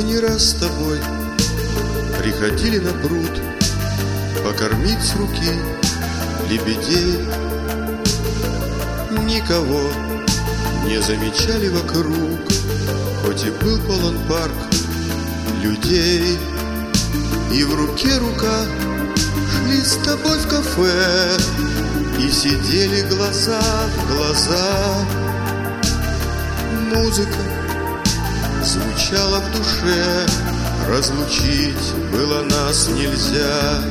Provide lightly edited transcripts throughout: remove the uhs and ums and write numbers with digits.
не раз с тобой приходили на пруд покормить с руки лебедей. Никого не замечали вокруг, хоть и был полон парк людей. И в руке рука шли с тобой в кафе и сидели глаза в глаза. Музыка звучала в душе, разлучить было нас нельзя.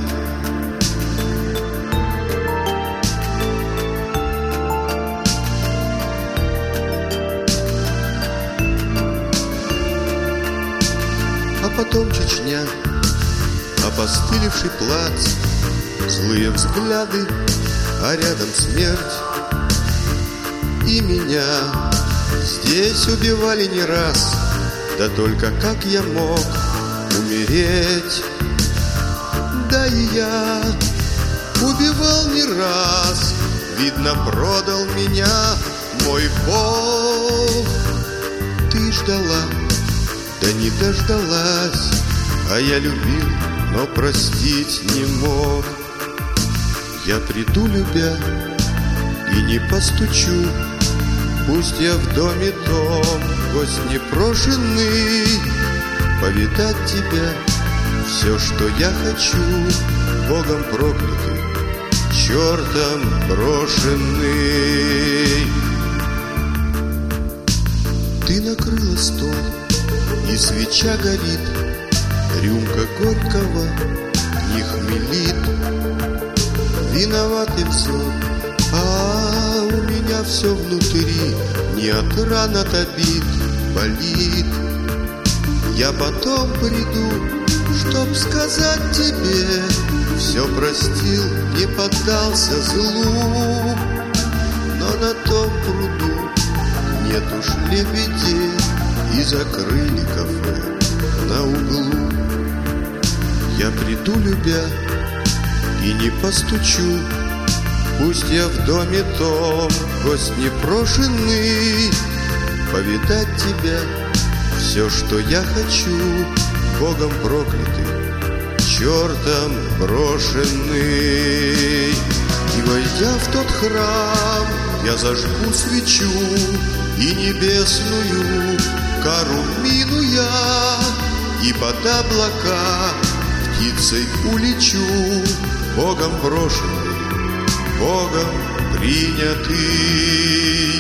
А потом Чечня, опостылевший плац, злые взгляды, а рядом смерть. И меня здесь убивали не раз, да только как я мог умереть? Да и я убивал не раз, видно, продал меня мой Бог. Ты ждала, да не дождалась, а я любил, но простить не мог. Я приду, любя, и не постучу, пусть я в доме том, гость непрошенный, повидать тебя все, что я хочу, Богом проклятый, чертом брошенный. Ты накрыла стол, и свеча горит, рюмка горького не хмелит. Виноватый взор, а у меня все внутри не от ран, от обид болит. Я потом приду, чтоб сказать тебе, все простил, не поддался злу. Но на том пруду нет уж лебедей, и закрыли кафе на углу. Я приду, любя, и не постучу, пусть я в доме том, гость непрошенный, повидать тебя все, что я хочу, Богом проклятый, чертом брошенный. И войдя в тот храм, я зажгу свечу, и небесную кару мину я, и под облака птицей улечу, Богом брошенный, Богом принятый.